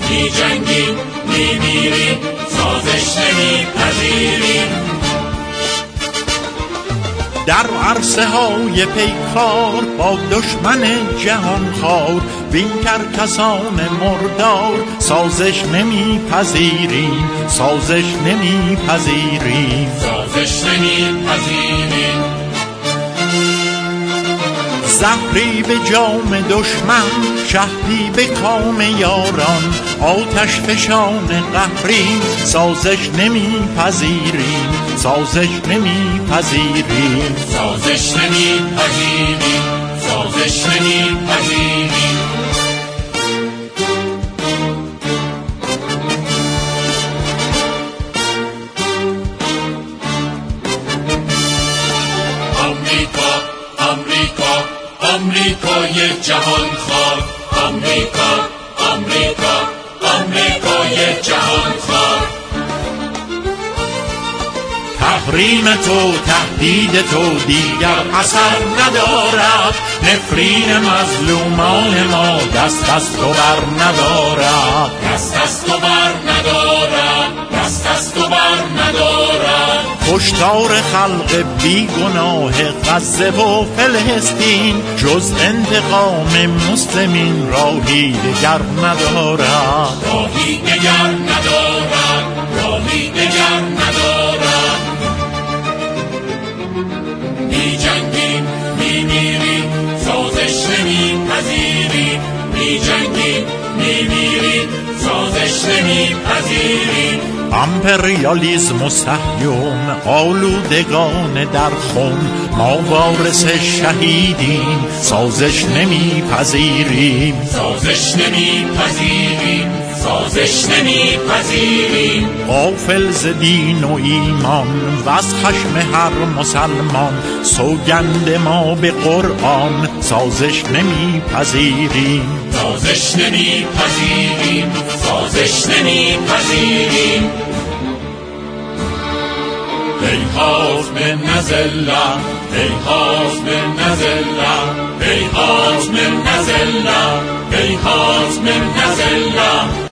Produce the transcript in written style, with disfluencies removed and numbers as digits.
می جنگیم می میریم، سازش نمی پذیریم. در عرصه های پیکار با دشمن جهان خار، بین کرکسان مردار سازش نمی پذیریم، سازش نمی پذیریم، سازش نمی پذیریم. زهری به جام دشمن، شهدی به کام یاران، آتش فشان قهری سازش نمی پذیریم، سازش نمی پذیریم، سازش نمی پذیریم، سازش نمی پذیریم. آمریکا آمریکا آمریکای جهان خوار، آمریکا آمریکا آمریکای جهان خوار. تحریم تو تهدید تو دیگر اثر ندارد، نفرین مظلومان ما دست از تو بر ندارد، دست از تو بر ندارد، دست از تو بر ندارد. کشتار خلق بیگناه غزه و فلسطین، جز انتقام مسلمین راهی دگر ندارد، راهی دگر ندارد، راهی دگر ندارد. می جنگیم می میریم، سازش نمی پذیریم. می جنگیم می میریم، سازش نمی پذیریم. امپریالیسم و صهیون آلودگان در خون، ما وارث شهیدیم، سازش نمی پذیریم، سازش نمی پذیریم، سازش نمی پذیریم. غافل ز دین و ایمان و از خشم هر مسلمان، سوگند ما به قرآن سازش نمی پذیریم، سازش نمی پذیریم، سازش نمی پذیریم. هیهات من نزله، هیهات من نزله، هیهات من نزله، هیهات من نزله.